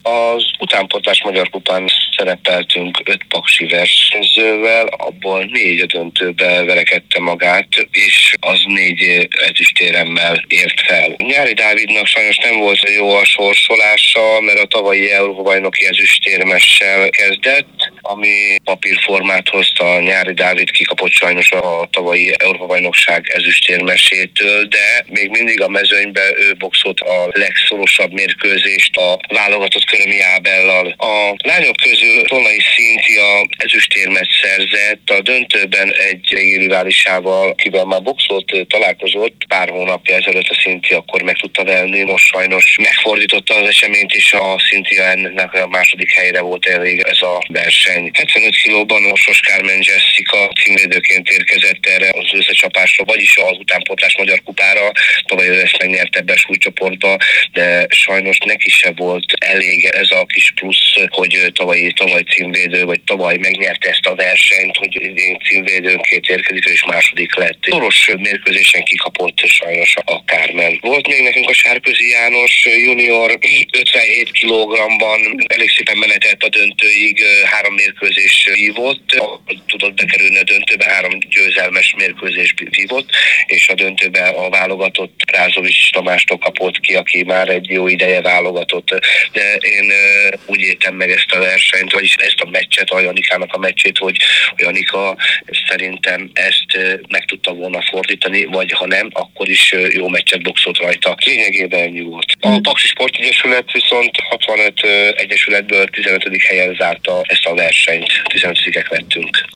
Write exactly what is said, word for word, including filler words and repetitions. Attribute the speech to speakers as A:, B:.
A: Az utánpótlás Magyar Kupán szerepeltünk öt paksi versenyzővel, abból négy a döntőbe verekedte magát, és az négy ezüstéremmel ért fel. Nyári Dávidnak sajnos nem volt jó a sorsolása, mert a tavalyi Európa-bajnoki ezüstérmessel kezdett, ami papírformát hozta. A Nyári Dávid kikapott sajnos a tavalyi Európa-bajnokság ezüstérmesétől, de még mindig a mezőnyben ő boxolt a legszorosabb mérkőzést a válogatott Körömi Ábellal. A lányok közül Tolnai Szintia ezüstérmet szerzett, a döntőben egy régi riválisával, akivel már boxolt, találkozott pár hónapja ezelőtt, a Szintia akkor meg tudta venni, most sajnos megfordította az eseményt, és a Szintia ennek a második helyre volt elég ez a verseny. hetvenöt kilóban a Sos Kármen Jessica címvédőként érkezett erre az összecsapásra, vagyis az utánpótlás Magyar Kupára, tavaly ő ezt megnyerte ebbe a súlycsoportba, de sajnos neki se volt elég ez a kis plusz, hogy tavaly, tavaly címvédő, vagy tavaly megnyerte ezt a versenyt, hogy én címvédőnként érkezik, és második lett. Szoros mérkőzésen kikapott sajnos a Kármen. Volt még nekünk a Sárközi János junior ötvenhét kilogramban, elég szépen menetelt a döntőig, három mérkőzés vívott, tudott bekerülni a döntőbe, három győzelmes mérkőzés vívott, és a döntőben a válogatott Rázovics Tamástól kapott ki, aki már egy jó ideje válogatott. De én úgy éltem meg ezt a versenyt, vagyis ezt a meccset, a Janikának a meccsét, hogy Janika szerintem ezt meg tudta volna fordítani, vagy ha nem, akkor is jó meccset boxolt rajta. Lényegében ennyi volt. A Paksi Sportegyesület viszont hatvanöt egyesületből tizenötödik helyen zárta ezt a versenyt, tizenötödikek lettünk.